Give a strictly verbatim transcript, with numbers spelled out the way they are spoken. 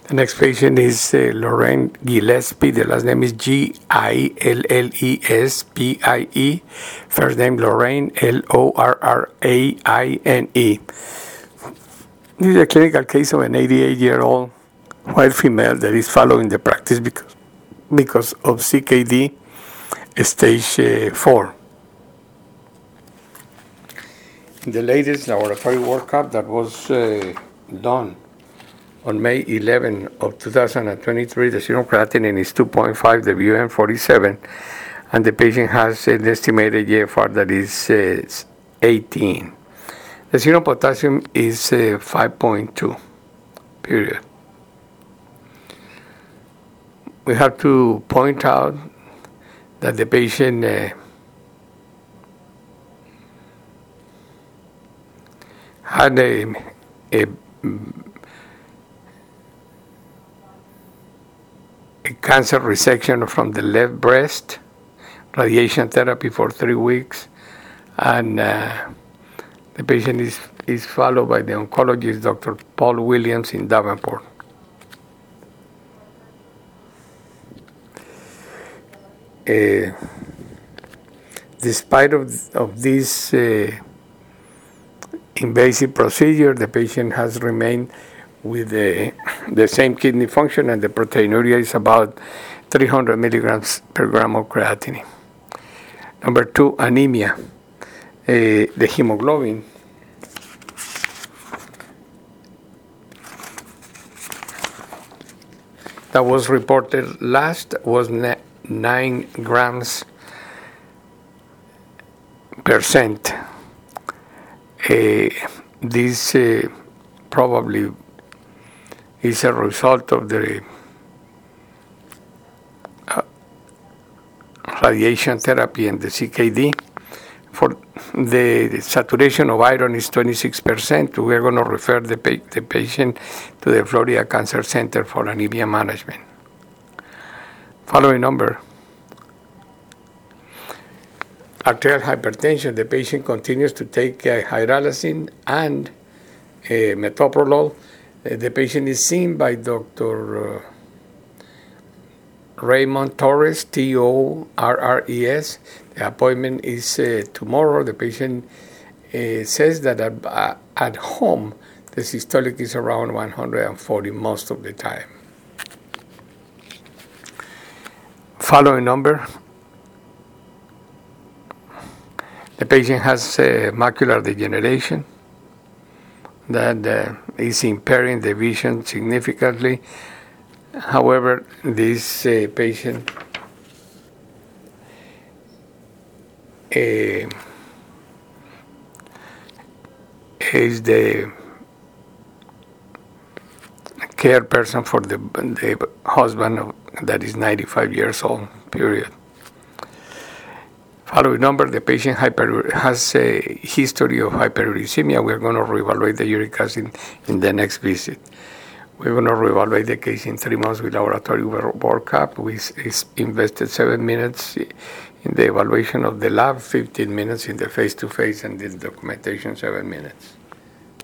The next patient is uh, Lorraine Gillespie. The last name is G I L L E S P I E. First name Lorraine, L O R R A I N E. This is a clinical case of an eighty-eight-year-old white female that is following the practice because, because of C K D stage uh, four. The latest laboratory workup that was uh, done on May eleventh of two thousand twenty-three, the serum creatinine is two point five, the V U M forty-seven, and the patient has an estimated G F R that is uh, eighteen. The serum potassium is uh, five point two, period. We have to point out that the patient uh, had a, a A cancer resection from the left breast, radiation therapy for three weeks, and uh, the patient is, is followed by the oncologist, Doctor Paul Williams in Davenport. Uh, despite of, of this uh, invasive procedure, the patient has remained with the, the same kidney function, and the proteinuria is about three hundred milligrams per gram of creatinine. Number two, anemia. Uh, the hemoglobin that was reported last was nine grams percent. Uh, this uh, probably is a result of the uh, radiation therapy and the C K D. For the saturation of iron is twenty-six percent. We're going to refer the, pa- the patient to the Florida Cancer Center for anemia management. Following number. Arterial hypertension. The patient continues to take uh, hydralazine and uh, metoprolol. The patient is seen by Doctor Uh, Raymond Torres, T O R R E S. The appointment is uh, tomorrow. The patient uh, says that at, uh, at home, the systolic is around one hundred forty most of the time. Following number. The patient has uh, macular degeneration that uh, is impairing the vision significantly. However, this uh, patient uh, is the care person for the, the husband of, that is ninety-five years old, period. Following number, the patient hyper, has a history of hyperuricemia. We're going to reevaluate the uric acid in the next visit. We're going to reevaluate the case in three months with laboratory workup. We invested seven minutes in the evaluation of the lab, fifteen minutes in the face-to-face, and the documentation, seven minutes.